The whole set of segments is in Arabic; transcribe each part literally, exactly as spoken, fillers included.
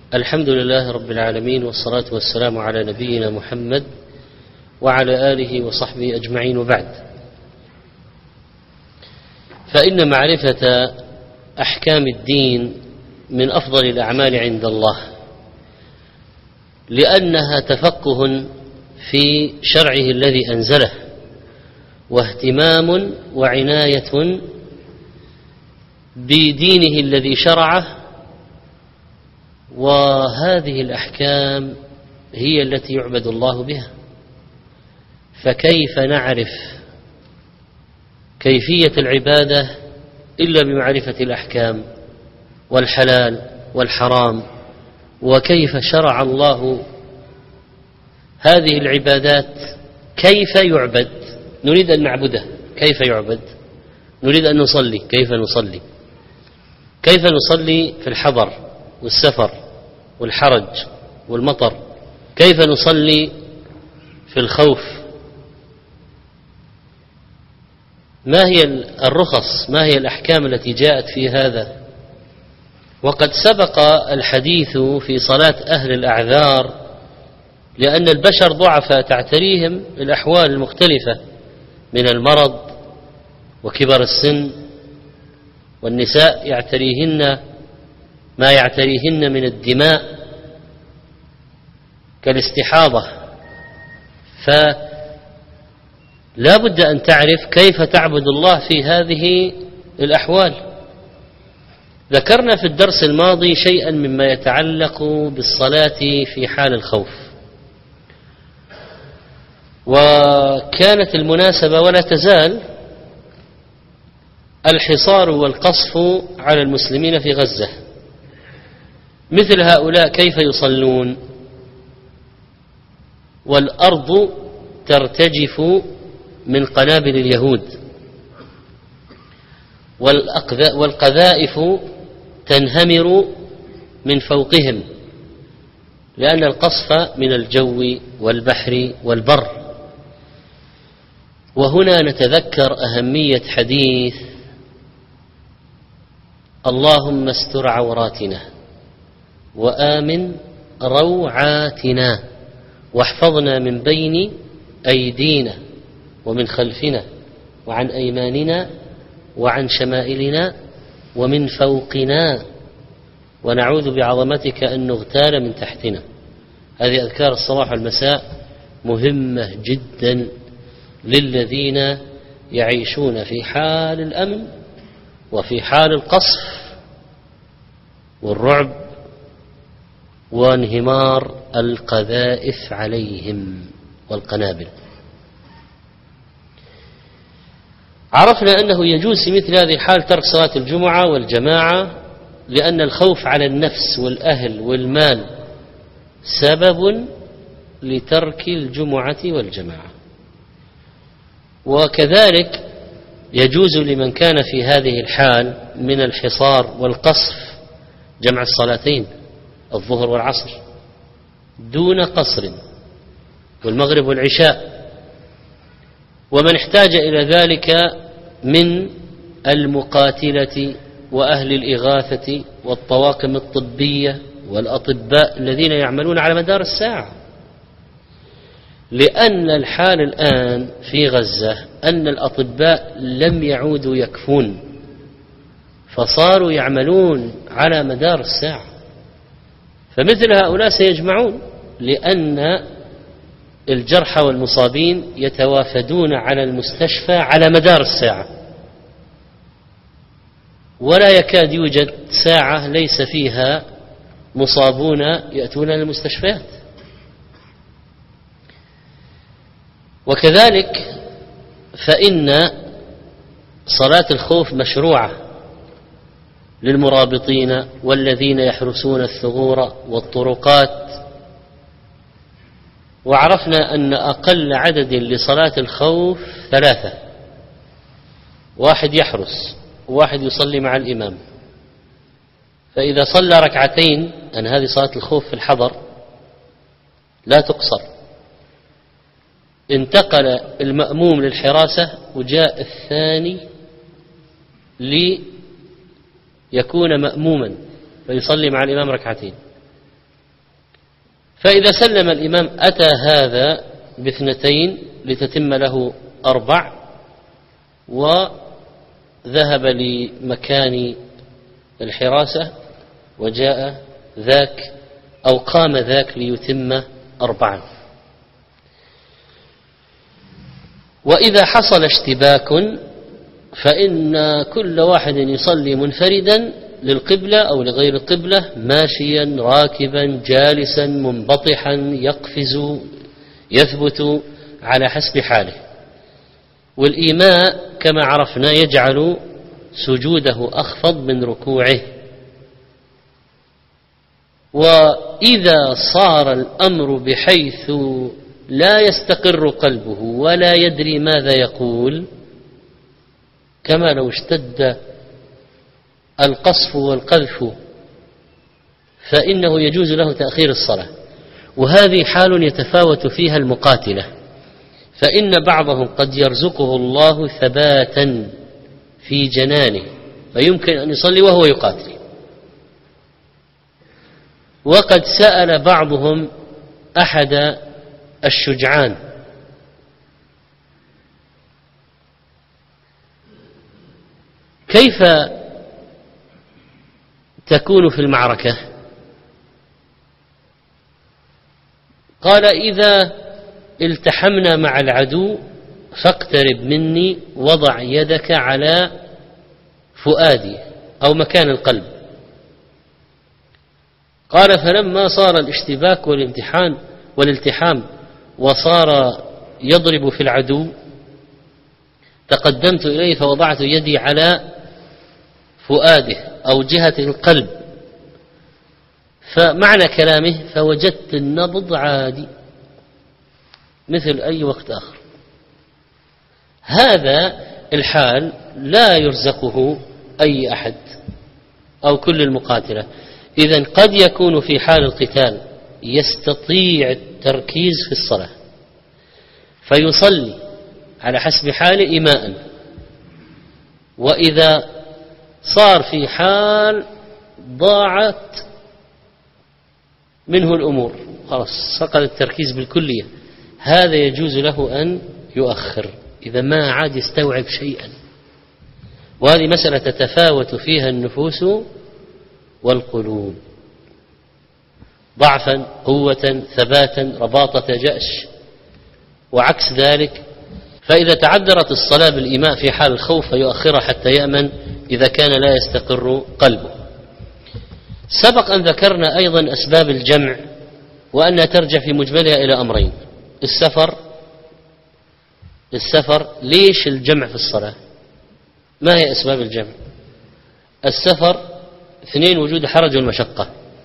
الحمد لله رب العالمين، والصلاة والسلام على نبينا محمد وعلى آله وصحبه أجمعين، وبعد. فإن معرفة أحكام الدين من أفضل الأعمال عند الله، لأنها تفقه في شرعه الذي أنزله، واهتمام وعناية بدينه الذي شرعه. وهذه الأحكام هي التي يعبد الله بها، فكيف نعرف كيفية العبادة إلا بمعرفة الأحكام والحلال والحرام، وكيف شرع الله هذه العبادات، كيف يعبد. نريد أن نعبده، كيف يعبد؟ نريد أن نصلي، كيف نصلي؟ كيف نصلي في الحضر والسفر والحرج والمطر؟ كيف نصلي في الخوف؟ ما هي الرخص؟ ما هي الأحكام التي جاءت في هذا؟ وقد سبق الحديث في صلاة أهل الأعذار، لأن البشر ضعفاء تعتريهم الأحوال المختلفة من المرض وكبر السن، والنساء يعتريهن ما يعتريهن من الدماء كالاستحاضة، فلا بد أن تعرف كيف تعبد الله في هذه الأحوال. ذكرنا في الدرس الماضي شيئا مما يتعلق بالصلاة في حال الخوف، وكانت المناسبة ولا تزال الحصار والقصف على المسلمين في غزة. مثل هؤلاء كيف يصلون والأرض ترتجف من قنابل اليهود، والقذائف تنهمر من فوقهم، لأن القصف من الجو والبحر والبر. وهنا نتذكر أهمية حديث اللهم استر عوراتنا وآمن روعاتنا واحفظنا من بين أيدينا ومن خلفنا وعن أيماننا وعن شمائلنا ومن فوقنا، ونعوذ بعظمتك أن نغتال من تحتنا. هذه أذكار الصباح والمساء مهمة جدا للذين يعيشون في حال الأمن وفي حال القصف والرعب وانهمار القذائف عليهم والقنابل. عرفنا أنه يجوز في مثل هذه الحال ترك صلاة الجمعة والجماعة، لأن الخوف على النفس والأهل والمال سبب لترك الجمعة والجماعة. وكذلك يجوز لمن كان في هذه الحال من الحصار والقصف جمع الصلاتين، الظهر والعصر دون قصر، والمغرب والعشاء. ومن احتاج إلى ذلك من المقاتلة وأهل الإغاثة والطواقم الطبية والأطباء الذين يعملون على مدار الساعة، لأن الحال الآن في غزة أن الأطباء لم يعودوا يكفون، فصاروا يعملون على مدار الساعة. فمثل هؤلاء سيجمعون، لأن الجرحى والمصابين يتوافدون على المستشفى على مدار الساعة، ولا يكاد يوجد ساعة ليس فيها مصابون يأتون للمستشفيات. وكذلك فإن صلاة الخوف مشروعة للمرابطين والذين يحرسون الثغور والطرقات. وعرفنا أن أقل عدد لصلاة الخوف ثلاثة: واحد يحرس، وواحد يصلي مع الإمام. فإذا صلى ركعتين، أن هذه صلاة الخوف في الحضر لا تقصر، انتقل المأموم للحراسة وجاء الثاني ليكون مأموما فيصلي مع الإمام ركعتين. فإذا سلم الإمام أتى هذا باثنتين لتتم له أربع، وذهب لمكان الحراسة وجاء ذاك أو قام ذاك ليتم أربعا. وإذا حصل اشتباك فإن كل واحد يصلي منفردا للقبلة أو لغير القبلة، ماشيا راكبا جالسا منبطحا يقفز يثبت على حسب حاله. والإيماء كما عرفنا يجعل سجوده أخفض من ركوعه. وإذا صار الأمر بحيث لا يستقر قلبه ولا يدري ماذا يقول، كما لو اشتد القصف والقذف، فإنه يجوز له تأخير الصلاة. وهذه حال يتفاوت فيها المقاتلة، فإن بعضهم قد يرزقه الله ثباتا في جنانه فيمكن أن يصلي وهو يقاتل. وقد سأل بعضهم أحد الشجعان كيف تكون في المعركة؟ قال: إذا التحمنا مع العدو فاقترب مني وضع يدك على فؤادي أو مكان القلب. قال: فلما صار الاشتباك والامتحان والالتحام وصار يضرب في العدو تقدمت إليه فوضعت يدي على فؤاده أو جهة القلب. فمعنى كلامه فوجدت النبض عادي مثل أي وقت آخر. هذا الحال لا يرزقه أي أحد أو كل المقاتلة. إذن قد يكون في حال القتال يستطيع التركيز في الصلاة فيصلي على حسب حال إيماء، وإذا صار في حال ضاعت منه الأمور خلاص سقط التركيز بالكلية، هذا يجوز له أن يؤخر إذا ما عاد يستوعب شيئا. وهذه مسألة تتفاوت فيها النفوس والقلوب، ضعفا، قوة، ثباتا، رباطة جأش، وعكس ذلك. فإذا تعذرت الصلاة بالإيماء في حال الخوف فيؤخرها حتى يأمن إذا كان لا يستقر قلبه. سبق أن ذكرنا أيضا أسباب الجمع وأنها ترجع في مجملها إلى أمرين: السفر السفر ليش الجمع في الصلاة؟ ما هي أسباب الجمع؟ السفر اثنين: وجود الحرج والمشقة.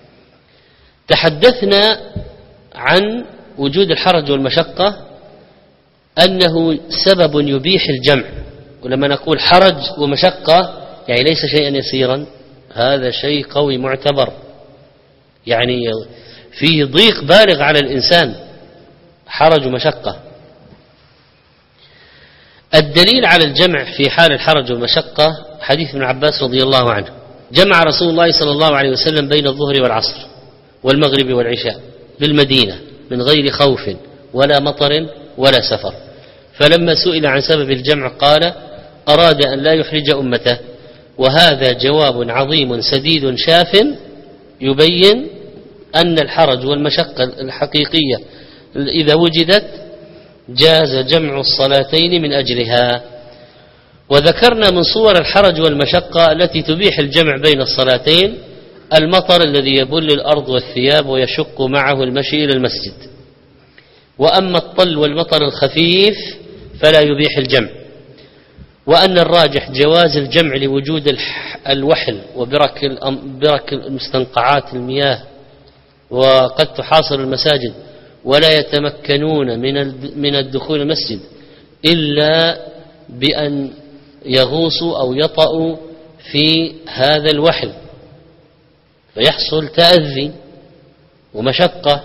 تحدثنا عن وجود الحرج والمشقة أنه سبب يبيح الجمع، ولما نقول حرج ومشقة يعني ليس شيئا يسيرا، هذا شيء قوي معتبر، يعني فيه ضيق بالغ على الإنسان، حرج ومشقة. الدليل على الجمع في حال الحرج والمشقة حديث ابن عباس رضي الله عنه: جمع رسول الله صلى الله عليه وسلم بين الظهر والعصر والمغرب والعشاء بالمدينة من غير خوف ولا مطر ولا سفر. فلما سئل عن سبب الجمع قال: أراد أن لا يحرج أمته. وهذا جواب عظيم سديد شاف يبين أن الحرج والمشقة الحقيقية إذا وجدت جاز جمع الصلاتين من أجلها. وذكرنا من صور الحرج والمشقة التي تبيح الجمع بين الصلاتين المطر الذي يبل الأرض والثياب ويشق معه المشي إلى المسجد. وأما الطل والمطر الخفيف فلا يبيح الجمع. وأن الراجح جواز الجمع لوجود الوحل وبرك برك المستنقعات المياه، وقد تحاصر المساجد ولا يتمكنون من الدخول المسجد إلا بأن يغوصوا أو يطأوا في هذا الوحل فيحصل تأذي ومشقة،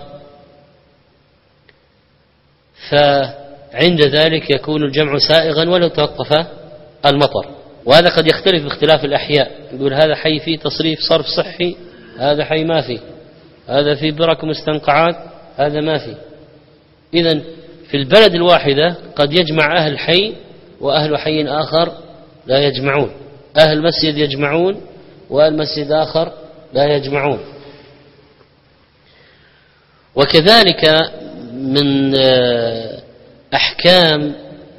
فعند ذلك يكون الجمع سائغا ولو توقف المطر. وهذا قد يختلف باختلاف الأحياء، يقول هذا حي فيه تصريف صرف صحي، هذا حي ما فيه، هذا فيه برك مستنقعات هذا ما في. إذن في البلد الواحدة قد يجمع أهل حي وأهل حي آخر لا يجمعون، أهل مسجد يجمعون وأهل مسجد آخر لا يجمعون. وكذلك من أحكام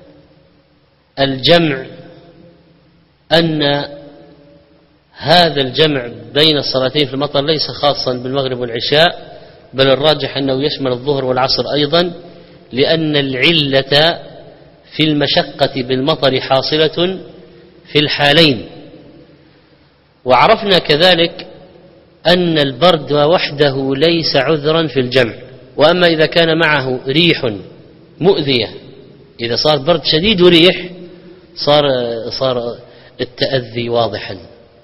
الجمع أن هذا الجمع بين الصلاتين في المطر ليس خاصا بالمغرب والعشاء، بل الراجح أنه يشمل الظهر والعصر أيضا، لأن العلة في المشقة بالمطر حاصلة في الحالين. وعرفنا كذلك أن البرد وحده ليس عذرا في الجمع، وأما إذا كان معه ريح مؤذية، إذا صار برد شديد وريح صار صار التأذي واضحا.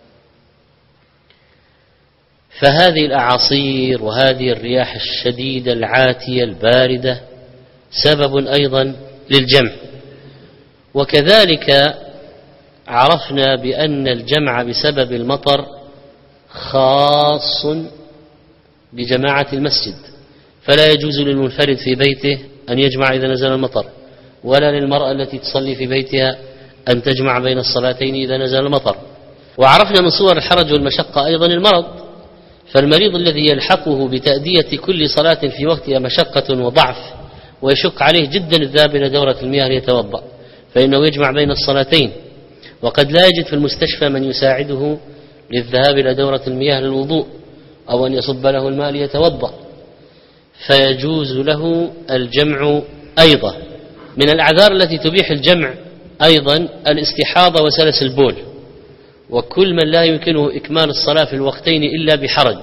فهذه الأعاصير وهذه الرياح الشديدة العاتية الباردة سبب أيضا للجمع. وكذلك عرفنا بأن الجمع بسبب المطر خاص بجماعة المسجد، فلا يجوز للمنفرد في بيته أن يجمع إذا نزل المطر، ولا للمرأة التي تصلي في بيتها أن تجمع بين الصلاتين إذا نزل المطر. وعرفنا من صور الحرج والمشقة أيضا المرض، فالمريض الذي يلحقه بتأدية كل صلاة في وقتها مشقة وضعف ويشق عليه جدا الذهاب إلى دورة المياه ليتوضأ، فإنه يجمع بين الصلاتين، وقد لا يجد في المستشفى من يساعده للذهاب إلى دورة المياه للوضوء أو أن يصب له الماء ليتوضأ، فيجوز له الجمع أيضا. من الأعذار التي تبيح الجمع أيضا الاستحاضة وسلس البول، وكل من لا يمكنه إكمال الصلاة في الوقتين إلا بحرج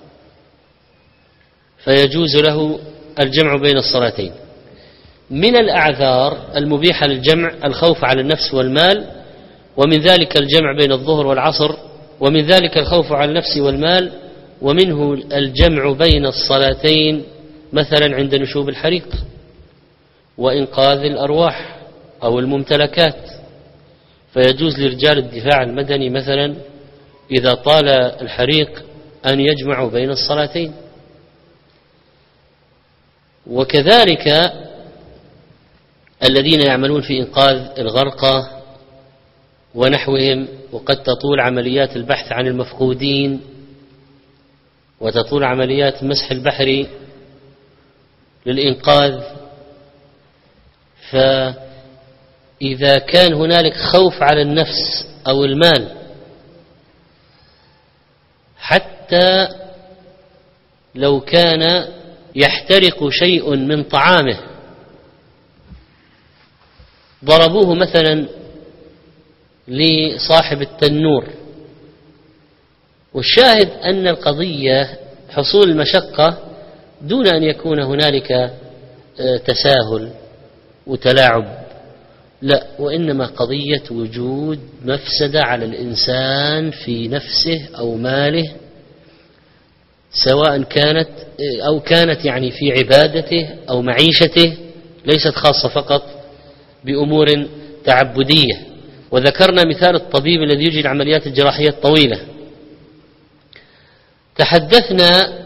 فيجوز له الجمع بين الصلاتين. من الأعذار المبيحة للجمع الخوف على النفس والمال، ومن ذلك الجمع بين الظهر والعصر، ومن ذلك الخوف على النفس والمال، ومنه الجمع بين الصلاتين مثلا عند نشوب الحريق وإنقاذ الأرواح أو الممتلكات، فيجوز لرجال الدفاع المدني مثلا إذا طال الحريق أن يجمعوا بين الصلاتين. وكذلك الذين يعملون في إنقاذ الغرقى ونحوهم، وقد تطول عمليات البحث عن المفقودين وتطول عمليات مسح البحر للإنقاذ، فإذا كان هنالك خوف على النفس أو المال حتى لو كان يحترق شيء من طعامه، ضربوه مثلا لصاحب التنور، والشاهد أن القضية حصول المشقة دون أن يكون هنالك تساهل وتلاعب، لا، وإنما قضية وجود مفسدة على الإنسان في نفسه أو ماله، سواء كانت أو كانت يعني في عبادته أو معيشته، ليست خاصة فقط بأمور تعبدية. وذكرنا مثال الطبيب الذي يجري العمليات الجراحية الطويلة. تحدثنا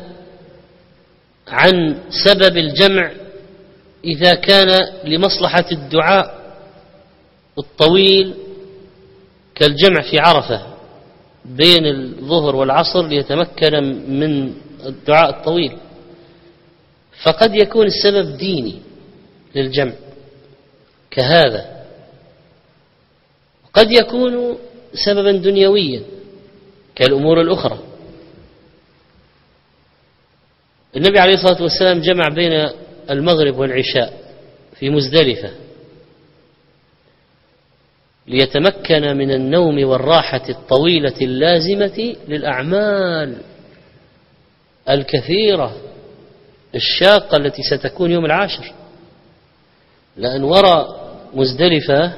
عن سبب الجمع إذا كان لمصلحة الدعاء الطويل كالجمع في عرفة بين الظهر والعصر ليتمكن من الدعاء الطويل، فقد يكون السبب ديني للجمع كهذا، قد يكون سببا دنيويا كالأمور الأخرى. النبي عليه الصلاة والسلام جمع بين المغرب والعشاء في مزدلفة ليتمكن من النوم والراحة الطويلة اللازمة للأعمال الكثيرة الشاقة التي ستكون يوم العاشر، لأن وراء مزدلفة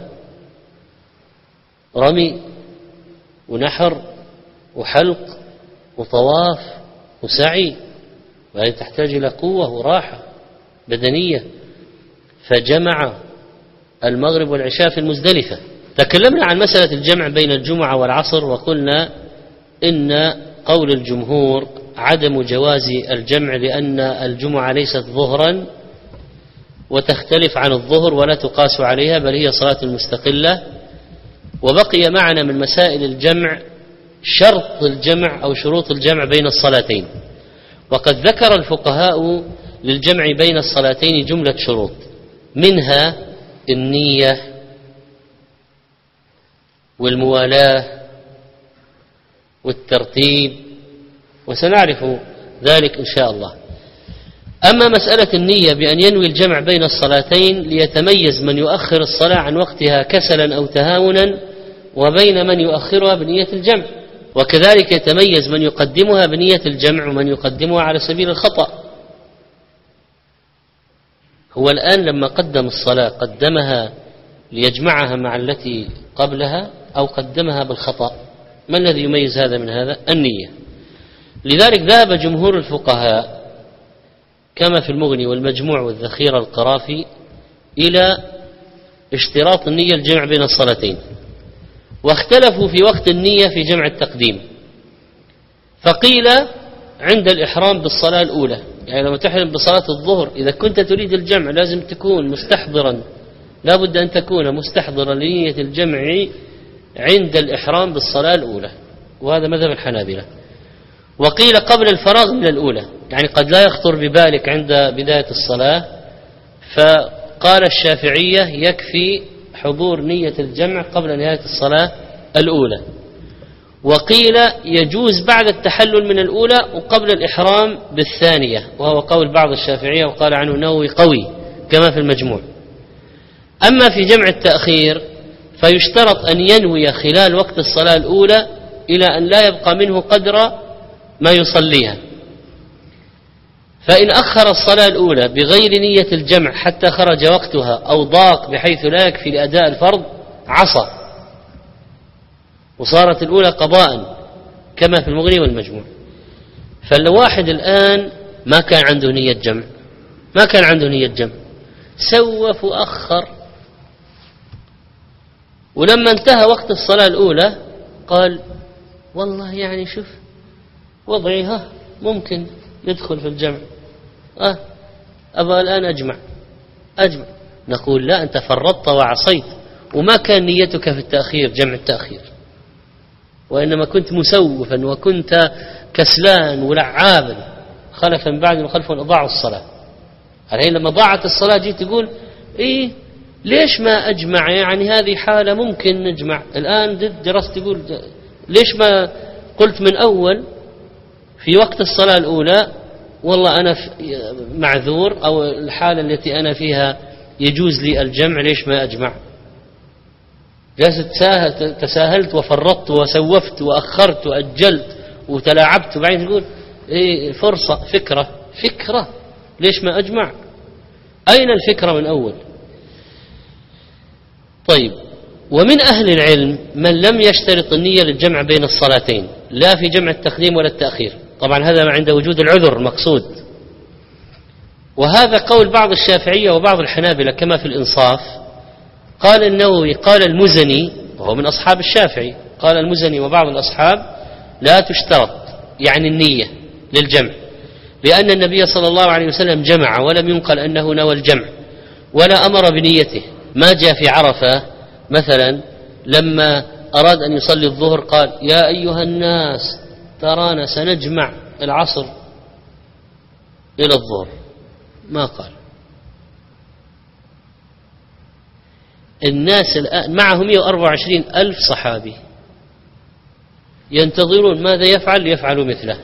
رمي ونحر وحلق وطواف وسعي، وهذه تحتاج إلى قوة وراحة بدنية، فجمع المغرب والعشاء في المزدلفة. تكلمنا عن مسألة الجمع بين الجمعة والعصر، وقلنا إن قول الجمهور عدم جواز الجمع لأن الجمعة ليست ظهرا وتختلف عن الظهر ولا تقاس عليها بل هي صلاة مستقلة. وبقي معنا من مسائل الجمع شرط الجمع أو شروط الجمع بين الصلاتين، وقد ذكر الفقهاء للجمع بين الصلاتين جملة شروط، منها النية والموالاة والترتيب، وسنعرف ذلك إن شاء الله. أما مسألة النية بأن ينوي الجمع بين الصلاتين ليتميز من يؤخر الصلاة عن وقتها كسلا أو تهاونا وبين من يؤخرها بنية الجمع، وكذلك يتميز من يقدمها بنية الجمع ومن يقدمها على سبيل الخطأ. هو الآن لما قدم الصلاة قدمها ليجمعها مع التي قبلها أو قدمها بالخطأ؟ ما الذي يميز هذا من هذا؟ النية. لذلك ذهب جمهور الفقهاء كما في المغني والمجموع والذخيرة القرافي إلى اشتراط النية الجمع بين الصلاتين، واختلفوا في وقت النية في جمع التقديم. فقيل عند الإحرام بالصلاة الأولى، يعني لما تحرم بصلاة الظهر إذا كنت تريد الجمع لازم تكون مستحضرا، لا بد أن تكون مستحضرا لنية الجمع عند الإحرام بالصلاة الأولى، وهذا مذهب الحنابلة. وقيل قبل الفراغ من الأولى، يعني قد لا يخطر ببالك عند بداية الصلاة، فقال الشافعية يكفي حضور نية الجمع قبل نهاية الصلاة الأولى. وقيل يجوز بعد التحلل من الأولى وقبل الإحرام بالثانية، وهو قول بعض الشافعية وقال عنه نووي قوي كما في المجموع. أما في جمع التأخير فيشترط أن ينوي خلال وقت الصلاة الأولى إلى أن لا يبقى منه قدر ما يصليها، فإن أخر الصلاة الأولى بغير نية الجمع حتى خرج وقتها أو ضاق بحيث لا يكفي لأداء الفرض عصى، وصارت الأولى قضاء كما في المغني والمجموع. فالواحد الآن ما كان عنده نية جمع، ما كان عنده نية جمع، سوف وأخر، ولما انتهى وقت الصلاة الأولى قال والله يعني شوف وضعي ها ممكن يدخل في الجمع، أه أبغى الآن أجمع أجمع نقول لا، أنت فرطت وعصيت، وما كان نيتك في التأخير جمع التأخير، وإنما كنت مسوفا وكنت كسلان ولعابا خلفا بعد وخلفا أضاعوا الصلاة. الحين لما ضاعت الصلاة جيت تقول إيه ليش ما أجمع، يعني هذه حالة ممكن نجمع. الآن درست تقول ليش ما قلت من أول في وقت الصلاة الأولى والله أنا معذور، أو الحالة التي أنا فيها يجوز لي الجمع، ليش ما أجمع؟ جالس تساهلت وفرطت وسوفت وأخرت وأجلت وتلاعبت، وبعدين تقول إيه فرصة فكرة فكرة ليش ما أجمع؟ أين الفكرة من أول؟ طيب، ومن أهل العلم من لم يشترط النية للجمع بين الصلاتين لا في جمع التقديم ولا التأخير، طبعا هذا عند وجود العذر المقصود، وهذا قول بعض الشافعية وبعض الحنابلة كما في الإنصاف. قال النووي قال المزني وهو من أصحاب الشافعي، قال المزني وبعض الأصحاب لا تشترط يعني النية للجمع، لأن النبي صلى الله عليه وسلم جمع ولم ينقل أنه نوى الجمع ولا أمر بنيته. ما جاء في عرفة مثلا لما أراد أن يصلي الظهر قال يا أيها الناس ترانا سنجمع العصر إلى الظهر، ما قال. الناس الآن معهم مئة وأربعة وعشرين ألف صحابي ينتظرون ماذا يفعل ليفعلوا مثله،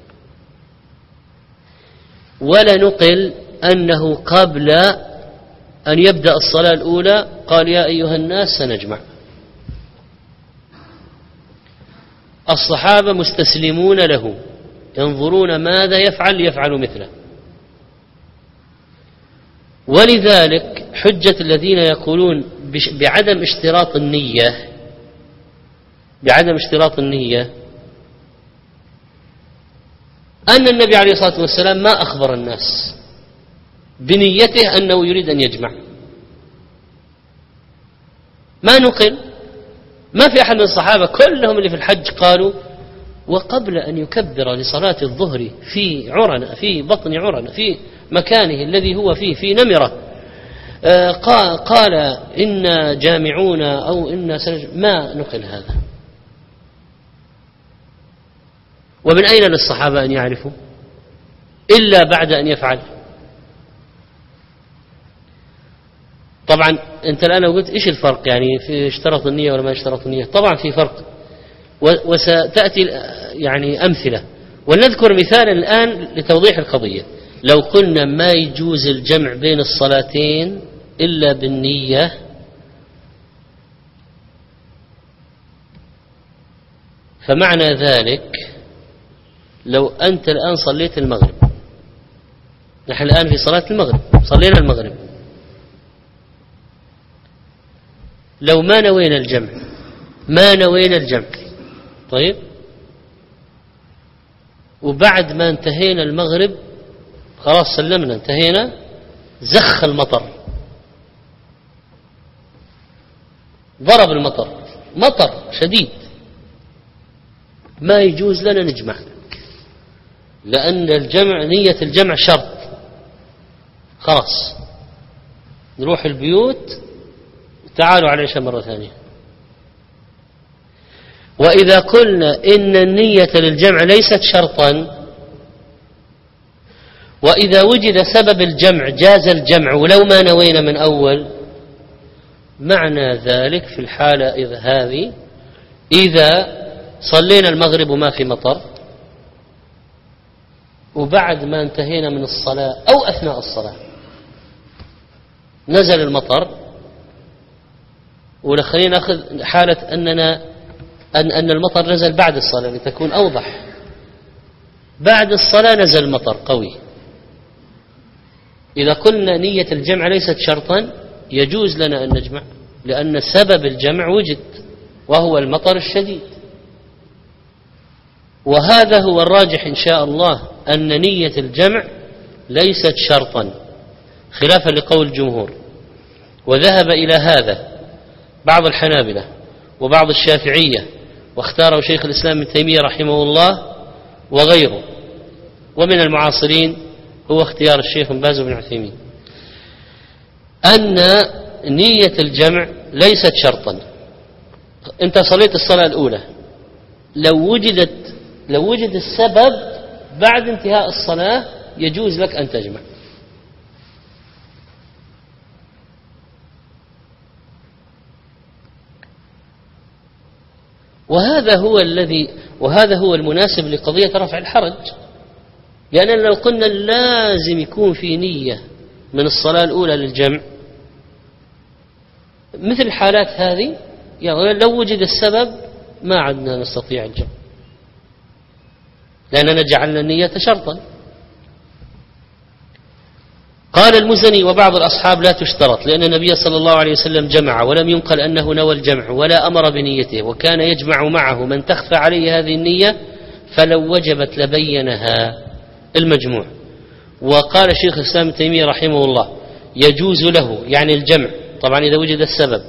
ولا نقل أنه قبل أن يبدأ الصلاة الأولى قال يا أيها الناس سنجمع. الصحابة مستسلمون له ينظرون ماذا يفعل ليفعلوا مثله. ولذلك حجة الذين يقولون بعدم اشتراط النية بعدم اشتراط النية أن النبي عليه الصلاة والسلام ما أخبر الناس بنيته أنه يريد أن يجمع، ما نقل، ما في أحد من الصحابة كلهم اللي في الحج قالوا وقبل أن يكبر لصلاة الظهر في عرنة في بطن عرنة في مكانه الذي هو فيه في نمرة قال إنا جامعون أو إنا سنج... ما نقل هذا. ومن أين للصحابة أن يعرفوا إلا بعد أن يفعل؟ طبعا أنت الآن لو قلت إيش الفرق يعني في اشترط النية ولا ما اشترط النية؟ طبعا في فرق وستأتي يعني أمثلة، ولنذكر مثالا الآن لتوضيح القضية. لو قلنا ما يجوز الجمع بين الصلاتين إلا بالنية، فمعنى ذلك لو أنت الآن صليت المغرب، نحن الآن في صلاة المغرب صلينا المغرب، لو ما نوينا الجمع ما نوينا الجمع طيب، وبعد ما انتهينا المغرب خلاص سلمنا انتهينا، زخ المطر، ضرب المطر مطر شديد، ما يجوز لنا نجمع، لأن الجمع نية الجمع شرط. خلاص نروح البيوت تعالوا على العشاء مرة ثانية. وإذا قلنا إن النية للجمع ليست شرطا، وإذا وجد سبب الجمع جاز الجمع ولو ما نوينا من أول، معنى ذلك في الحالة إذا هذه إذا صلينا المغرب وما في مطر، وبعد ما انتهينا من الصلاة أو أثناء الصلاة نزل المطر، ولخلينا نأخذ حالة أننا أن أن المطر نزل بعد الصلاة لتكون أوضح، بعد الصلاة نزل المطر قوي، إذا قلنا نية الجمع ليست شرطا يجوز لنا أن نجمع، لأن سبب الجمع وجد وهو المطر الشديد. وهذا هو الراجح إن شاء الله، أن نية الجمع ليست شرطا خلافا لقول الجمهور. وذهب إلى هذا بعض الحنابلة وبعض الشافعية، واختاره شيخ الإسلام ابن تيمية رحمه الله وغيره، ومن المعاصرين هو اختيار الشيخ بن باز بن عثيمين، أن نية الجمع ليست شرطا. أنت صليت الصلاة الأولى، لو وجدت لو وجد السبب بعد انتهاء الصلاة يجوز لك أن تجمع. وهذا هو الذي وهذا هو المناسب لقضية رفع الحرج، لأننا لو قلنا لازم يكون في نية من الصلاة الأولى للجمع مثل الحالات هذه، يعني لو وجد السبب ما عدنا نستطيع الجمع، لأننا جعلنا النية شرطا. قال المزني وبعض الأصحاب لا تشترط، لأن النبي صلى الله عليه وسلم جمع ولم ينقل أنه نوى الجمع ولا أمر بنيته، وكان يجمع معه من تخفى عليه هذه النية فلو وجبت لبينها المجموع. وقال شيخ الإسلام ابن تيمية رحمه الله يجوز له يعني الجمع طبعا إذا وجد السبب،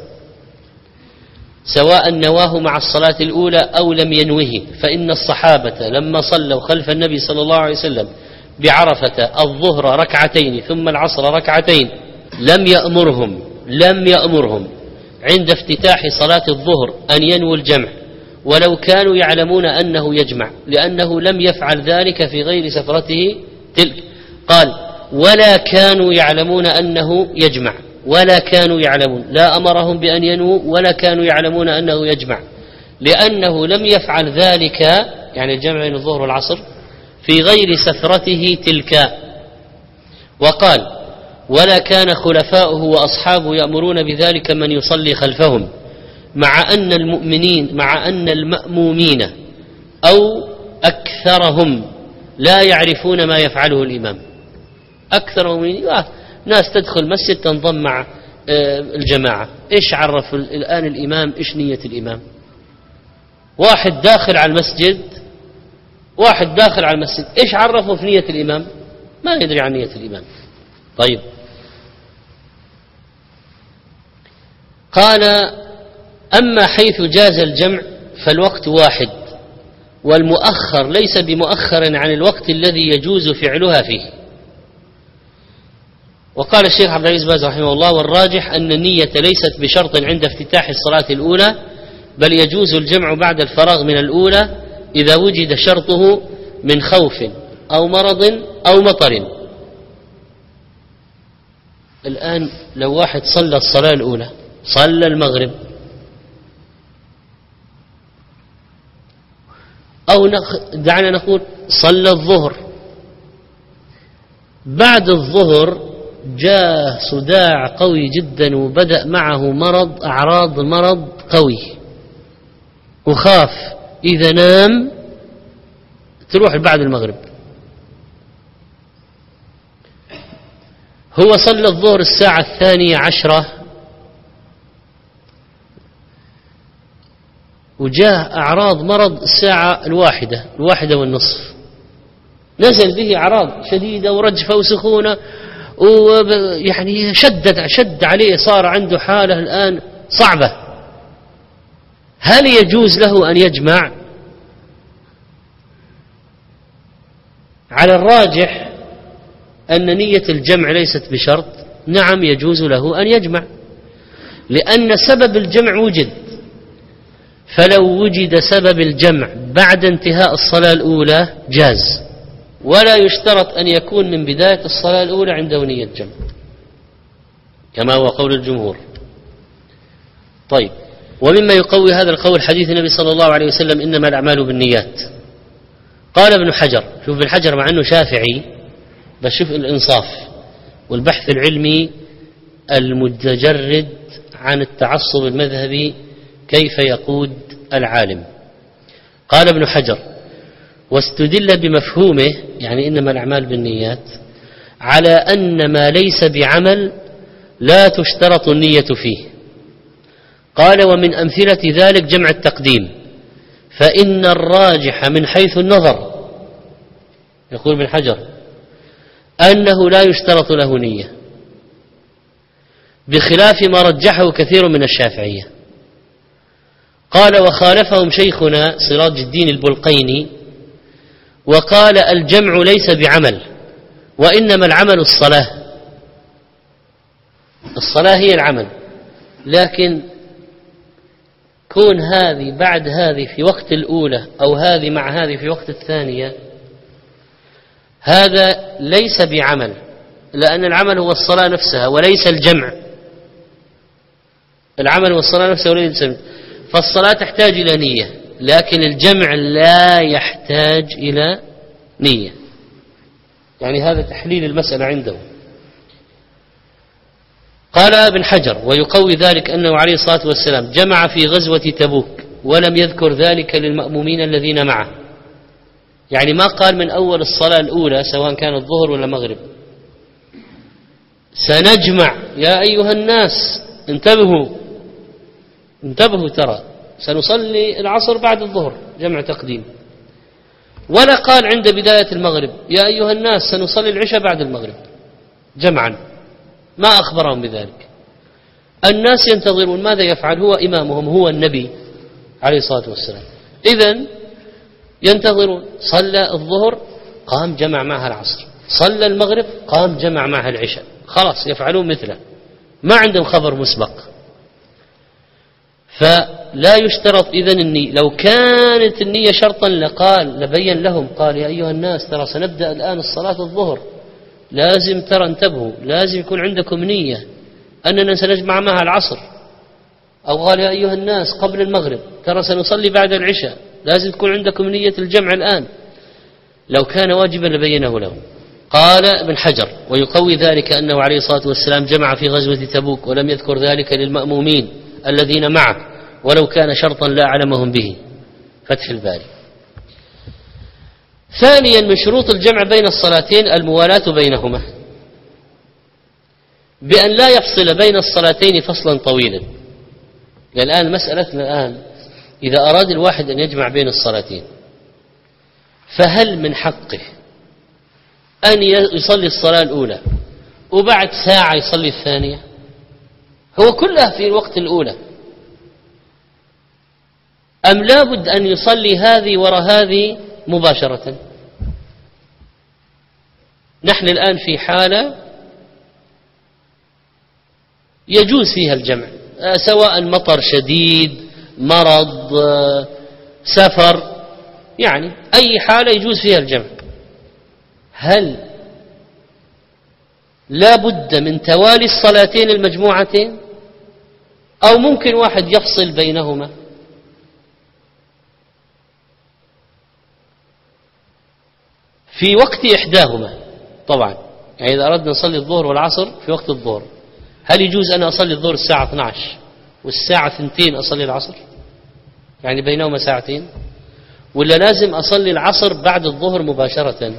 سواء نواه مع الصلاة الأولى أو لم ينوه، فإن الصحابة لما صلوا خلف النبي صلى الله عليه وسلم بعرفة الظهر ركعتين ثم العصر ركعتين لم يأمرهم لم يأمرهم عند افتتاح صلاة الظهر أن ينووا الجمع، ولو كانوا يعلمون أنه يجمع، لأنه لم يفعل ذلك في غير سفرته تلك. قال ولا كانوا يعلمون أنه يجمع، ولا كانوا يعلمون، لا أمرهم بأن ينووا ولا كانوا يعلمون أنه يجمع، لأنه لم يفعل ذلك يعني الجمع بين الظهر والعصر في غير سفرته تلك. وقال ولا كان خلفاؤه وأصحابه يأمرون بذلك من يصلي خلفهم، مع أن المؤمنين مع أن المأمومين أو أكثرهم لا يعرفون ما يفعله الإمام. أكثر المؤمنين آه ناس تدخل مسجد تنضم مع الجماعة، إيش عرف الآن الإمام إيش نية الإمام؟ واحد داخل على المسجد واحد داخل على المسجد إيش عرفه في نية الإمام؟ ما يدري عن نية الإمام. طيب قال أما حيث جاز الجمع فالوقت واحد، والمؤخر ليس بمؤخر عن الوقت الذي يجوز فعلها فيه. وقال الشيخ عبد العزيز باز رحمه الله: والراجح أن النية ليست بشرط عند افتتاح الصلاة الأولى، بل يجوز الجمع بعد الفراغ من الأولى إذا وجد شرطه من خوف أو مرض أو مطر. الآن لو واحد صلى الصلاة الأولى، صلى المغرب، أو دعنا نقول صلى الظهر، بعد الظهر جاء صداع قوي جدا وبدأ معه مرض، أعراض مرض قوي، وخاف إذا نام تروح بعد المغرب. هو صلى الظهر الساعة الثانية عشرة وجاء أعراض مرض الساعة الواحدة الواحدة والنصف، نزل به أعراض شديدة ورجفة وسخونة، ويعني شدد شد عليه، صار عنده حالة الآن صعبة. هل يجوز له أن يجمع؟ على الراجح أن نية الجمع ليست بشرط. نعم يجوز له أن يجمع، لأن سبب الجمع وجد، فلو وجد سبب الجمع بعد انتهاء الصلاة الأولى جاز، ولا يشترط أن يكون من بداية الصلاة الأولى عنده نية جمع كما هو قول الجمهور. طيب، ومما يقوي هذا القول حديث النبي صلى الله عليه وسلم: إنما الأعمال بالنيات. قال ابن حجر، شوف ابن حجر مع أنه شافعي بس شوف الإنصاف والبحث العلمي المتجرد عن التعصب المذهبي كيف يقود العالم. قال ابن حجر: واستدل بمفهومه، يعني إنما الأعمال بالنيات، على أن ما ليس بعمل لا تشترط النية فيه. قال: ومن أمثلة ذلك جمع التقديم، فإن الراجح من حيث النظر، يقول ابن حجر، أنه لا يشترط له نية، بخلاف ما رجحه كثير من الشافعية. قال: وخالفهم شيخنا سراج الدين البلقيني وقال: الجمع ليس بعمل، وإنما العمل الصلاة. الصلاة هي العمل، لكن كون هذه بعد هذه في وقت الأولى أو هذه مع هذه في وقت الثانية، هذا ليس بعمل، لأن العمل هو الصلاة نفسها وليس الجمع. العمل هو الصلاة نفسها وليس الجمع، فالصلاة تحتاج إلى نية، لكن الجمع لا يحتاج إلى نية. يعني هذا تحليل المسألة عنده. قال ابن حجر: ويقوي ذلك أنه عليه الصلاة والسلام جمع في غزوة تبوك ولم يذكر ذلك للمأمومين الذين معه، يعني ما قال من أول الصلاة الأولى سواء كان الظهر ولا مغرب سنجمع يا أيها الناس انتبهوا انتبهوا ترى سنصلي العصر بعد الظهر جمع تقديم، ولا قال عند بداية المغرب يا أيها الناس سنصلي العشاء بعد المغرب جمعا، ما أخبرهم بذلك. الناس ينتظرون، ماذا يفعل؟ هو إمامهم، هو النبي عليه الصلاة والسلام، إذن ينتظرون. صلى الظهر قام جمع معها العصر، صلى المغرب قام جمع معها العشاء، خلاص يفعلون مثله، ما عندهم خبر مسبق. فلا يشترط إذن النية. لو كانت النية شرطا لقال لبين لهم، قال يا أيها الناس ترى سنبدأ الآن الصلاة الظهر، لازم ترى انتبهوا، لازم يكون عندكم نية أننا سنجمع معها العصر. أو قال يا أيها الناس قبل المغرب ترى سنصلي بعد العشاء، لازم تكون عندكم نية الجمع الآن. لو كان واجبا لبينه لهم. قال ابن حجر: ويقوي ذلك أنه عليه الصلاة والسلام جمع في غزوة تبوك ولم يذكر ذلك للمأمومين الذين معه، ولو كان شرطا لا أعلمهم به. فتح الباري. ثانيا من شروط الجمع بين الصلاتين الموالاة بينهما، بأن لا يفصل بين الصلاتين فصلا طويلا. الآن مسألتنا الآن إذا أراد الواحد أن يجمع بين الصلاتين، فهل من حقه أن يصلي الصلاة الأولى وبعد ساعة يصلي الثانية؟ هو كلها في الوقت الأولى. أم لابد أن يصلي هذه وراء هذه مباشرة؟ نحن الآن في حالة يجوز فيها الجمع، سواء مطر شديد، مرض، سفر، يعني أي حالة يجوز فيها الجمع. هل لا بد من توالي الصلاتين المجموعتين أو ممكن واحد يفصل بينهما؟ في وقت إحداهما طبعا، يعني إذا أردنا نصلي الظهر والعصر في وقت الظهر، هل يجوز أن أصلي الظهر الساعة اثنتي عشرة والساعة اثنتين أصلي العصر، يعني بينهما ساعتين، ولا لازم أصلي العصر بعد الظهر مباشرة؟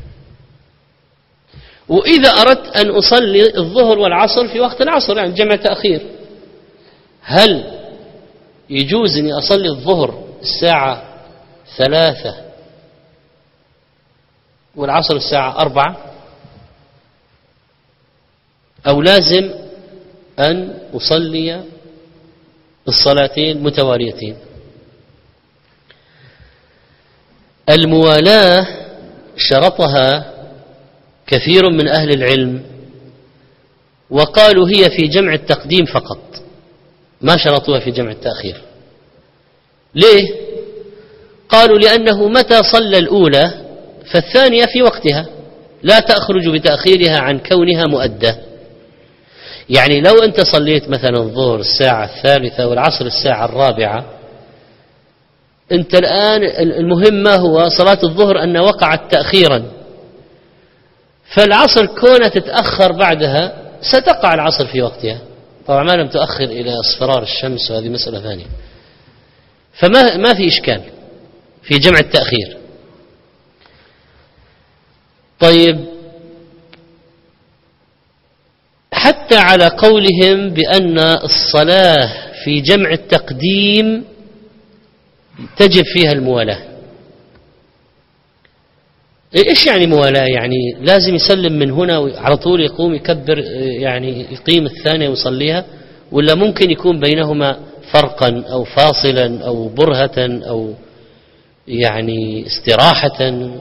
وإذا أردت أن أصلي الظهر والعصر في وقت العصر، يعني جمع تأخير، هل يجوز أني أصلي الظهر الساعة ثلاثة والعصر الساعة أربعة، أو لازم أن أصلي الصلاتين متواليتين؟ الموالاة شرطها كثير من أهل العلم وقالوا هي في جمع التقديم فقط، ما شرطوها في جمع التأخير. ليه؟ قالوا لأنه متى صلى الأولى فالثانية في وقتها لا تخرج بتأخيرها عن كونها مؤدة. يعني لو أنت صليت مثلا الظهر الساعة الثالثة والعصر الساعة الرابعة، أنت الآن المهم ما هو صلاة الظهر أن وقعت تأخيرا، فالعصر كونها تتأخر بعدها ستقع العصر في وقتها، طبعا ما لم تؤخر إلى اصفرار الشمس، وهذه مسألة ثانية، فما ما في إشكال في جمع التأخير. طيب، حتى على قولهم بأن الصلاة في جمع التقديم تجب فيها الموالاة. إيش يعني موالاة؟ يعني لازم يسلم من هنا على طول يقوم يكبر، يعني يقيم الثانية ويصليها، ولا ممكن يكون بينهما فرقا أو فاصلا أو برهة أو يعني استراحة؟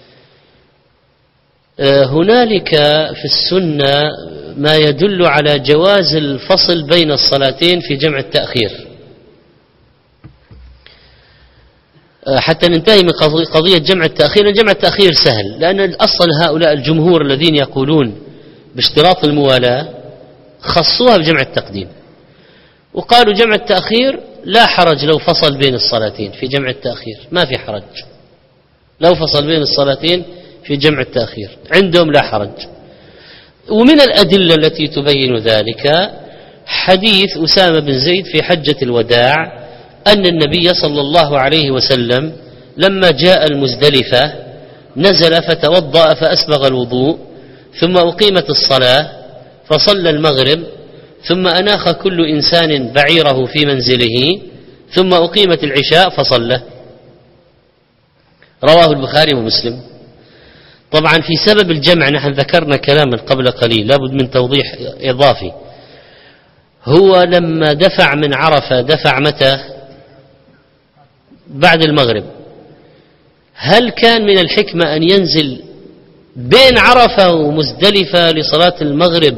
هنالك في السنة ما يدل على جواز الفصل بين الصلاتين في جمع التأخير، حتى ننتهي من قضية جمع التأخير. جمع التأخير سهل، لأن أصلا هؤلاء الجمهور الذين يقولون باشتراط الموالاة خصوها بجمع التقديم، وقالوا جمع التأخير لا حرج لو فصل بين الصلاتين في جمع التأخير، ما في حرج لو فصل بين الصلاتين في جمع التأخير، عندهم لا حرج. ومن الأدلة التي تبين ذلك حديث أسامة بن زيد في حجة الوداع أن النبي صلى الله عليه وسلم لما جاء المزدلفة نزل فتوضأ فأسبغ الوضوء، ثم أقيمت الصلاة فصلى المغرب، ثم أناخ كل إنسان بعيره في منزله، ثم أقيمت العشاء فصلى. رواه البخاري ومسلم. طبعا في سبب الجمع نحن ذكرنا كلاما قبل قليل لابد من توضيح إضافي. هو لما دفع من عرفة دفع متى؟ بعد المغرب. هل كان من الحكمة أن ينزل بين عرفة ومزدلفة لصلاة المغرب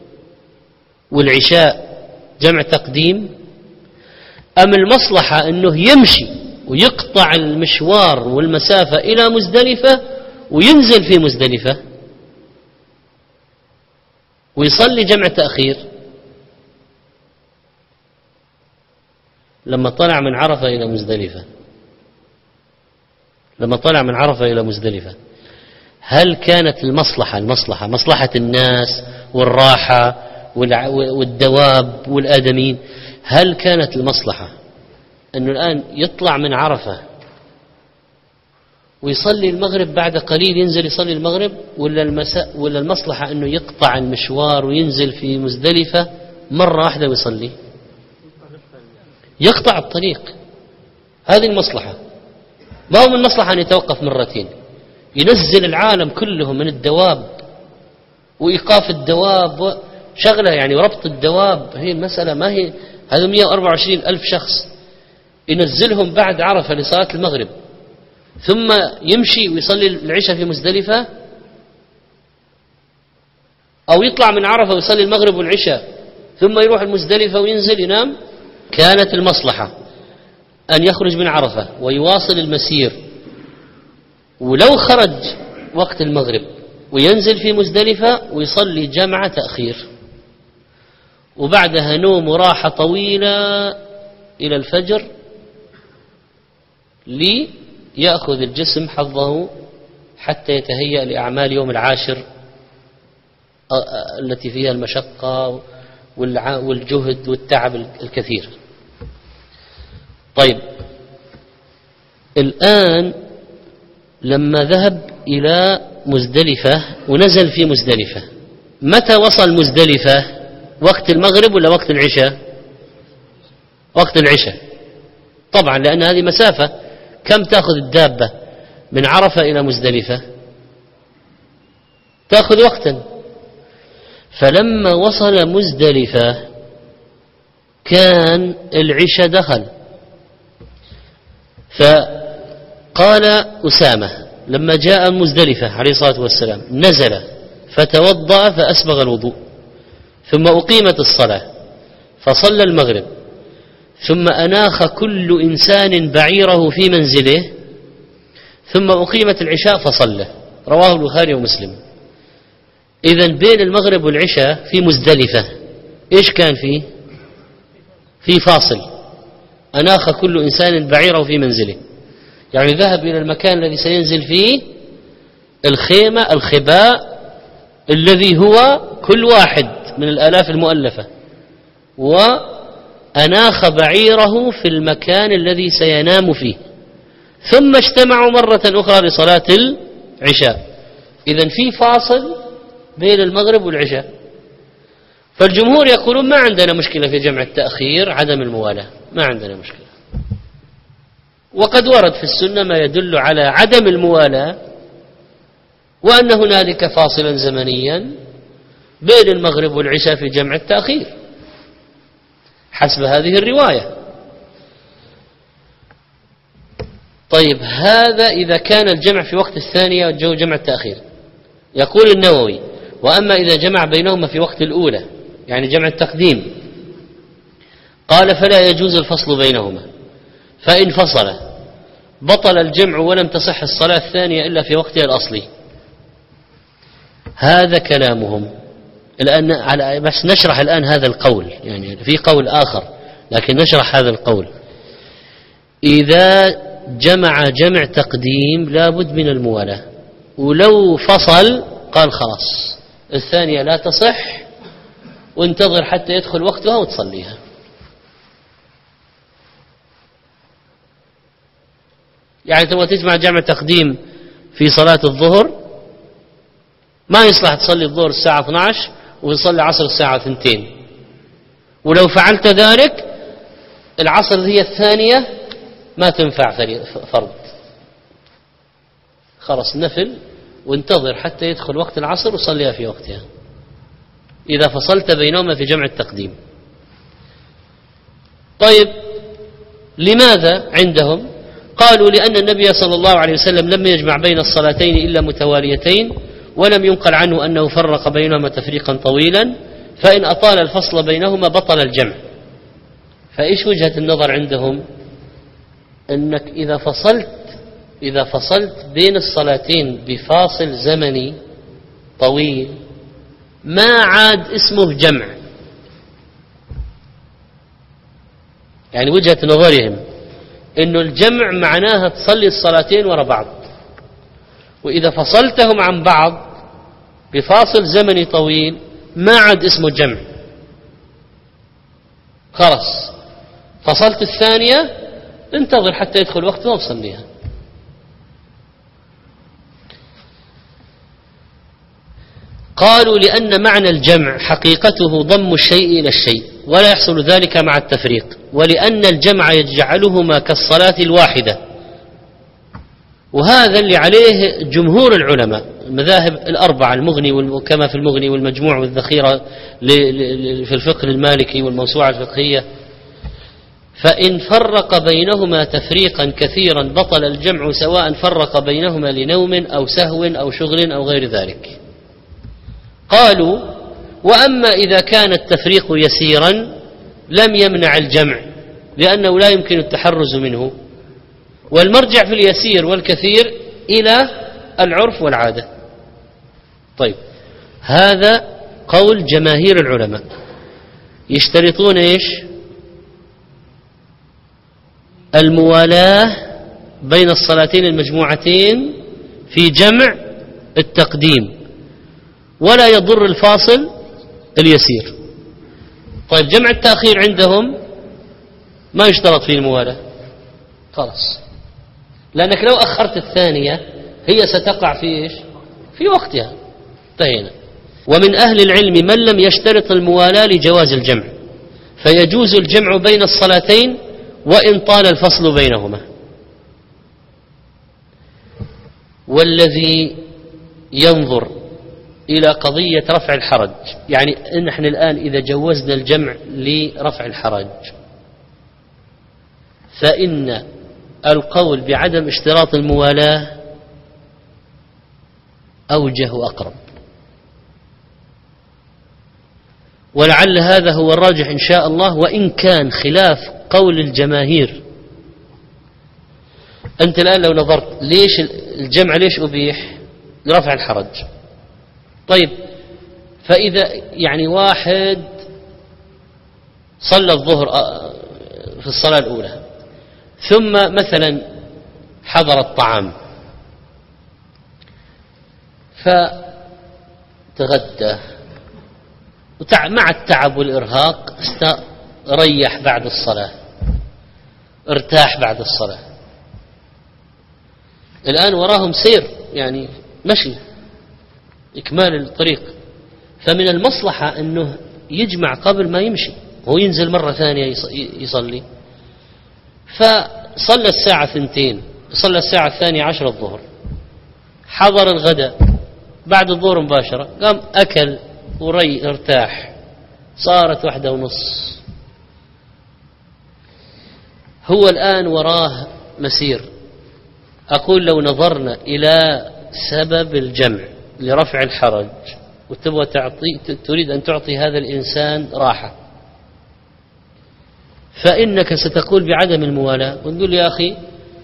والعشاء جمع تقديم، أم المصلحة أنه يمشي ويقطع المشوار والمسافة إلى مزدلفة وينزل في مزدلفة ويصلي جمع تأخير؟ لما طلع من عرفة إلى مزدلفة لما طلع من عرفة إلى مزدلفة هل كانت المصلحة المصلحة مصلحة الناس والراحة والدواب والآدمين، هل كانت المصلحة أنه الآن يطلع من عرفة ويصلي المغرب بعد قليل ينزل يصلي المغرب، ولا المساء ولا المصلحة أنه يقطع المشوار وينزل في مزدلفة مرة واحدة ويصلي؟ يقطع الطريق، هذه المصلحة. ما هو من المصلحة أن يتوقف مرتين، ينزل العالم كله من الدواب وإيقاف الدواب شغلة يعني، وربط الدواب، هي المسألة ما هي، هذا مئة وأربعة وعشرين ألف شخص ينزلهم بعد عرفة لصلاة المغرب ثم يمشي ويصلي العشاء في مزدلفة، أو يطلع من عرفة ويصلي المغرب والعشاء ثم يروح المزدلفة وينزل ينام، كانت المصلحة أن يخرج من عرفة ويواصل المسير، ولو خرج وقت المغرب وينزل في مزدلفة ويصلي جمع تأخير، وبعدها نوم وراحة طويلة إلى الفجر ليأخذ الجسم حظه حتى يتهيأ لأعمال يوم العاشر التي فيها المشقة والجهد والتعب الكثير. طيب، الآن لما ذهب إلى مزدلفة ونزل في مزدلفة، متى وصل مزدلفة؟ وقت المغرب ولا وقت العشاء؟ وقت العشاء طبعا، لأن هذه مسافة. كم تأخذ الدابة من عرفة إلى مزدلفة؟ تأخذ وقتا. فلما وصل مزدلفة كان العشاء دخل، فقال أسامة لما جاء مزدلفة عليه الصلاة والسلام نزل فتوضأ فأسبغ الوضوء، ثم أقيمت الصلاة فصلى المغرب، ثم أناخ كل إنسان بعيره في منزله، ثم أقيمت العشاء فصلى. رواه البخاري ومسلم. إذن بين المغرب والعشاء في مزدلفة إيش كان فيه؟ في فاصل. أناخ كل إنسان بعيره في منزله، يعني ذهب إلى المكان الذي سينزل فيه الخيمة الخباء الذي هو كل واحد من الآلاف المؤلفة، وأناخ بعيره في المكان الذي سينام فيه، ثم اجتمعوا مرة أخرى لصلاة العشاء. إذن في فاصل بين المغرب والعشاء. فالجمهور يقولون ما عندنا مشكلة في جمع التأخير، عدم الموالاة ما عندنا مشكلة، وقد ورد في السنة ما يدل على عدم الموالاة، وأن هنالك فاصلا زمنيا بين المغرب والعشاء في جمع التأخير حسب هذه الرواية. طيب، هذا إذا كان الجمع في وقت الثانية والجو جمع التأخير. يقول النووي: وأما إذا جمع بينهما في وقت الأولى يعني جمع التقديم، قال فلا يجوز الفصل بينهما، فإن فصل بطل الجمع ولم تصح الصلاة الثانية إلا في وقتها الأصلي. هذا كلامهم. الآن على بس نشرح الآن هذا القول، يعني في قول آخر لكن نشرح هذا القول. إذا جمع جمع تقديم لابد من الموالاة، ولو فصل قال خلاص الثانية لا تصح وانتظر حتى يدخل وقتها وتصليها. يعني تبغى تجمع جمع تقديم في صلاة الظهر، ما يصلح تصلي الظهر الساعة اثني عشر وتصلي عصر الساعة اثنتين، ولو فعلت ذلك العصر هي الثانية ما تنفع فرض، خلص نفل وانتظر حتى يدخل وقت العصر وصليها في وقتها إذا فصلت بينهما في جمع التقديم. طيب، لماذا عندهم؟ قالوا لأن النبي صلى الله عليه وسلم لم يجمع بين الصلاتين إلا متواليتين، ولم ينقل عنه أنه فرق بينهما تفريقا طويلا، فإن أطال الفصل بينهما بطل الجمع. فإيش وجهة النظر عندهم؟ أنك إذا فصلت إذا فصلت بين الصلاتين بفاصل زمني طويل ما عاد اسمه جمع. يعني وجهة نظرهم إنه الجمع معناها تصلي الصلاتين وراء بعض، وإذا فصلتهم عن بعض بفاصل زمني طويل ما عاد اسمه جمع. خلاص فصلت الثانية انتظر حتى يدخل وقتها وصليها. قالوا لأن معنى الجمع حقيقته ضم الشيء إلى الشيء ولا يحصل ذلك مع التفريق، ولأن الجمع يجعلهما كالصلاة الواحدة، وهذا اللي عليه جمهور العلماء المذاهب الأربعة، المغني كما في المغني والمجموع والذخيرة في الفقه المالكي والموسوعة الفقهية فإن فرق بينهما تفريقا كثيرا بطل الجمع سواء فرق بينهما لنوم أو سهو أو شغل أو غير ذلك. قالوا: وأما إذا كان التفريق يسيرا لم يمنع الجمع لأنه لا يمكن التحرز منه، والمرجع في اليسير والكثير إلى العرف والعادة. طيب، هذا قول جماهير العلماء، يشترطون إيش؟ الموالاة بين الصلاتين المجموعتين في جمع التقديم، ولا يضر الفاصل اليسير. طيب، جمع التأخير عندهم ما يشترط فيه الموالاة خلاص، لأنك لو أخرت الثانية هي ستقع في إيش؟ في وقتها، انتهينا. ومن أهل العلم من لم يشترط الموالاة لجواز الجمع، فيجوز الجمع بين الصلاتين وإن طال الفصل بينهما. والذي ينظر إلى قضية رفع الحرج، يعني نحن الآن إذا جوزنا الجمع لرفع الحرج، فإن القول بعدم اشتراط الموالاة أوجه وأقرب، ولعل هذا هو الراجح إن شاء الله، وإن كان خلاف قول الجماهير. أنت الآن لو نظرت ليش الجمع ليش أبيح؟ لرفع الحرج. طيب، فإذا يعني واحد صلى الظهر في الصلاة الأولى ثم مثلا حضر الطعام فتغدى مع التعب والإرهاق ريح بعد الصلاة، ارتاح بعد الصلاة، الآن وراهم سير يعني مشي إكمال الطريق، فمن المصلحة أنه يجمع قبل ما يمشي، هو ينزل مرة ثانية يصلي. فصلى الساعة ثنتين، صلى الساعة الثانية عشر الظهر، حضر الغداء بعد الظهر مباشرة، قام أكل وري ارتاح، صارت واحدة ونص، هو الآن وراه مسير. أقول لو نظرنا إلى سبب الجمع لرفع الحرج وتبغى تعطي تريد أن تعطي هذا الإنسان راحة، فإنك ستقول بعدم الموالاة وتقول يا أخي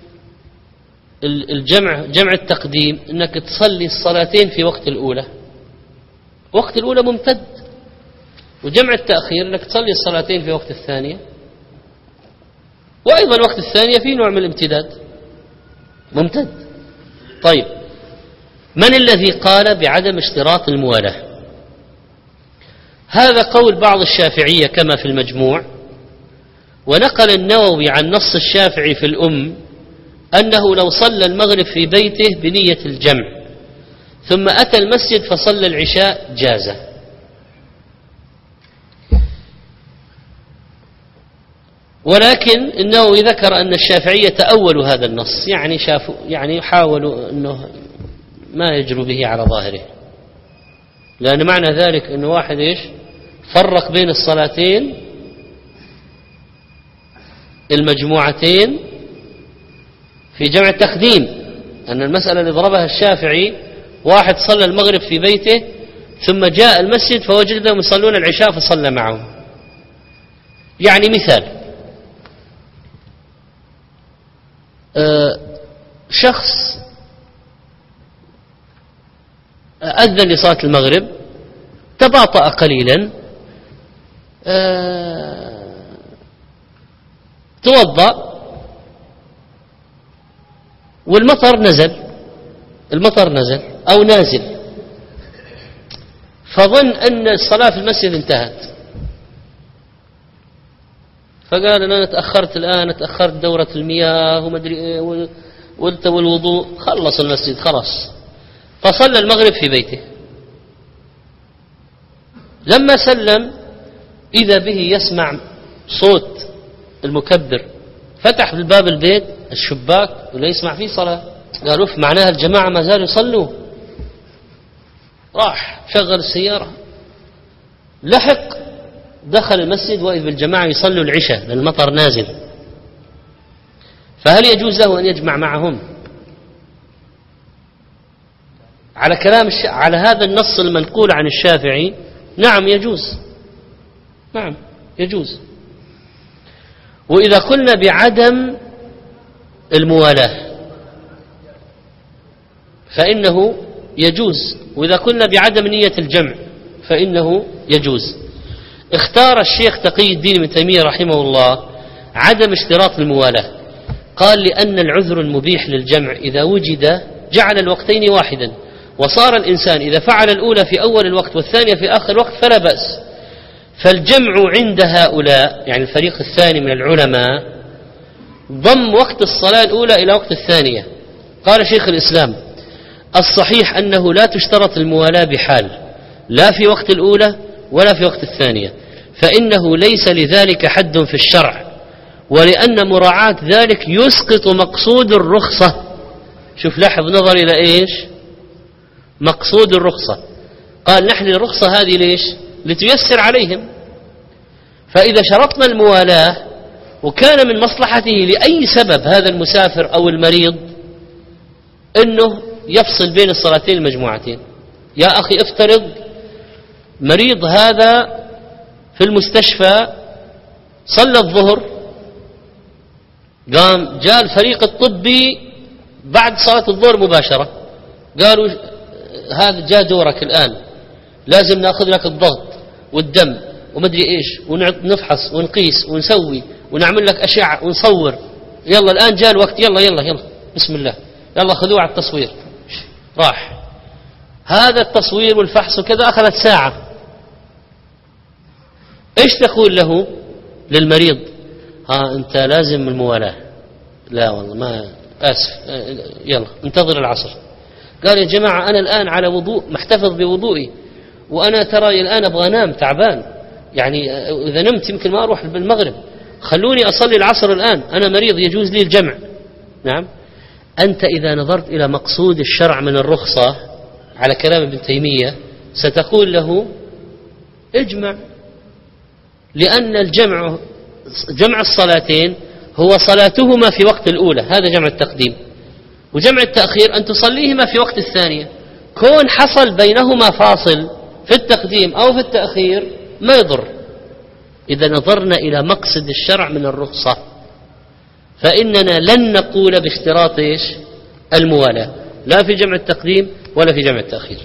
الجمع جمع التقديم أنك تصلي الصلاتين في وقت الأولى، وقت الأولى ممتد، وجمع التأخير أنك تصلي الصلاتين في وقت الثانية، وأيضا وقت الثانية في نوع من الامتداد ممتد. طيب، من الذي قال بعدم اشتراط الموالاة؟ هذا قول بعض الشافعية كما في المجموع، ونقل النووي عن نص الشافعي في الأم أنه لو صلى المغرب في بيته بنية الجمع ثم أتى المسجد فصلى العشاء جازه. ولكن النووي ذكر أن الشافعية تأولوا هذا النص، يعني شافوا يعني حاولوا أنه ما يجروا به على ظاهره، لأن معنى ذلك أنه واحد إيش فرق بين الصلاتين المجموعتين في جمع التقديم، أن المسألة اللي ضربها الشافعي واحد صلى المغرب في بيته ثم جاء المسجد فوجدهم يصلون العشاء فصلى معهم. يعني مثال، أه شخص أذن لصلاة المغرب، تباطأ قليلا، أه توضأ والمطر نزل، المطر نزل أو نازل، فظن أن الصلاة في المسجد انتهت، فقال أنا تأخرت الآن، تأخرت دورة المياه ومدري إيه والوضوء، خلص المسجد خلاص، فصلى المغرب في بيته. لما سلم إذا به يسمع صوت المكبر، فتح بالباب البيت الشباك ولا يسمع فيه صلاة، قالوا في معناها الجماعة ما زالوا يصلوا، راح شغل السيارة، لحق دخل المسجد وإذ بالجماعة يصلوا العشاء لأن المطر نازل، فهل يجوز له أن يجمع معهم؟ على كلام الش... على هذا النص المنقول عن الشافعي نعم يجوز، نعم يجوز. وإذا قلنا بعدم الموالاة فإنه يجوز، وإذا قلنا بعدم نية الجمع فإنه يجوز. اختار الشيخ تقي الدين ابن تيمية رحمه الله عدم اشتراط الموالاة، قال لأن العذر المبيح للجمع إذا وجد جعل الوقتين واحدا، وصار الإنسان إذا فعل الأولى في أول الوقت والثانية في آخر الوقت فلا بأس. فالجمع عند هؤلاء يعني الفريق الثاني من العلماء ضم وقت الصلاة الأولى إلى وقت الثانية. قال شيخ الإسلام الصحيح أنه لا تشترط الموالاة بحال، لا في وقت الأولى ولا في وقت الثانية، فإنه ليس لذلك حد في الشرع، ولأن مراعاة ذلك يسقط مقصود الرخصة. شوف لاحظ نظر إلى إيش؟ مقصود الرخصة. قال نحن الرخصة هذه ليش؟ لتيسر عليهم. فإذا شرطنا الموالاة وكان من مصلحته لأي سبب هذا المسافر أو المريض أنه يفصل بين الصلاتين المجموعتين، يا أخي افترض مريض هذا في المستشفى صلى الظهر، قام جاء الفريق الطبي بعد صلاة الظهر مباشرة قالوا هذا جاء دورك الآن، لازم نأخذ لك الضغط والدم ومدري إيش ونفحص ونقيس ونسوي ونعمل لك أشعة ونصور، يلا الآن جاء الوقت، يلا يلا يلا بسم الله يلا خذوه على التصوير. راح هذا التصوير والفحص وكذا أخذت ساعة. إيش تقول له للمريض؟ ها أنت لازم الموالاة. لا والله ما آسف، يلا انتظر العصر. قال يا جماعة أنا الآن على وضوء محتفظ بوضوئي، وأنا ترى الآن أبغى أنام تعبان، يعني إذا نمت يمكن ما أروح بالمغرب، خلوني أصلي العصر الآن، أنا مريض يجوز لي الجمع. نعم أنت إذا نظرت إلى مقصود الشرع من الرخصة على كلام ابن تيمية ستقول له اجمع، لأن الجمع جمع الصلاتين هو صلاتهما في وقت الأولى، هذا جمع التقديم، وجمع التأخير أن تصليهما في وقت الثانية. كون حصل بينهما فاصل في التقديم أو في التأخير ما يضر إذا نظرنا إلى مقصد الشرع من الرخصة، فإننا لن نقول باشتراط إيش؟ الموالاة، لا في جمع التقديم ولا في جمع التأخير.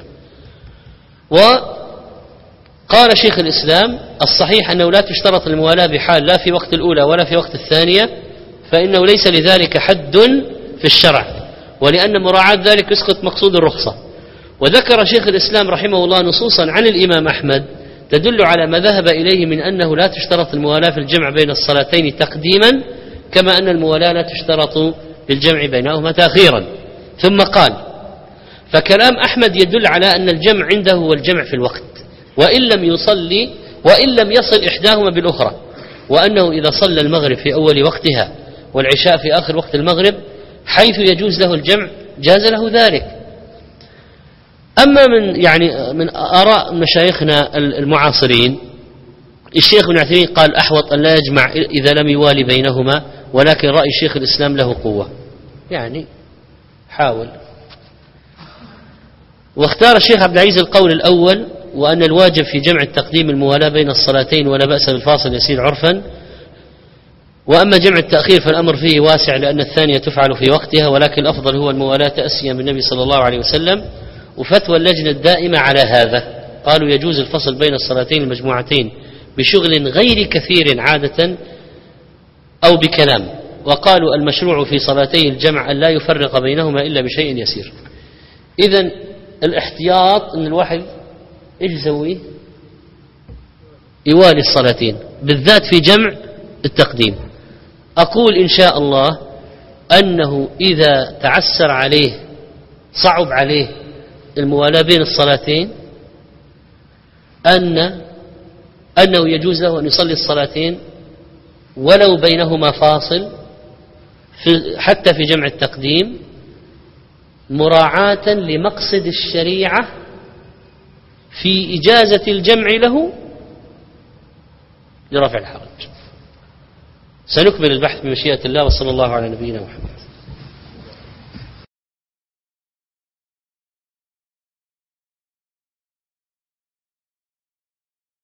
وقال شيخ الإسلام الصحيح أنه لا تشترط الموالاة بحال، لا في وقت الأولى ولا في وقت الثانية، فإنه ليس لذلك حد في الشرع، ولأن مراعاة ذلك يسقط مقصود الرخصة. وذكر شيخ الإسلام رحمه الله نصوصا عن الإمام أحمد تدل على ما ذهب إليه من أنه لا تشترط الموالاة في الجمع بين الصلاتين تقديما، كما أن الموالاة لا تشترط للجمع بينهما تأخيرا. ثم قال فكلام أحمد يدل على أن الجمع عنده هو الجمع في الوقت، وإن لم يصلي وإن لم يصل إحداهما بالأخرى، وأنه إذا صلى المغرب في أول وقتها والعشاء في آخر وقت المغرب حيث يجوز له الجمع جاز له ذلك. أما من يعني من آراء مشايخنا المعاصرين الشيخ ابن عثيمين قال أحوط أن لا يجمع إذا لم يوالي بينهما، ولكن رأي شيخ الإسلام له قوة، يعني حاول. واختار الشيخ عبد العزيز القول الأول، وأن الواجب في جمع التقديم الموالاة بين الصلاتين ولا بأس بالفاصل يسير عرفا. وأما جمع التأخير فالأمر فيه واسع لأن الثانية تفعل في وقتها، ولكن الأفضل هو الموالاة تأسيا بالنبي صلى الله عليه وسلم. وفتوى اللجنة الدائمة على هذا قالوا يجوز الفصل بين الصلاتين المجموعتين بشغل غير كثير عادة أو بكلام، وقالوا المشروع في صلاتي الجمع أن لا يفرق بينهما إلا بشيء يسير. إذن الاحتياط أن الواحد إيش يسوي؟ يوالي الصلاتين بالذات في جمع التقديم. أقول إن شاء الله أنه إذا تعسر عليه صعب عليه الموالاة بين الصلاتين أن أنه يجوز له أن يصلي الصلاتين ولو بينهما فاصل في حتى في جمع التقديم، مراعاة لمقصد الشريعة في إجازة الجمع له لرفع الحرج. سنكمل البحث بمشيئة الله، وصلى الله على نبينا محمد.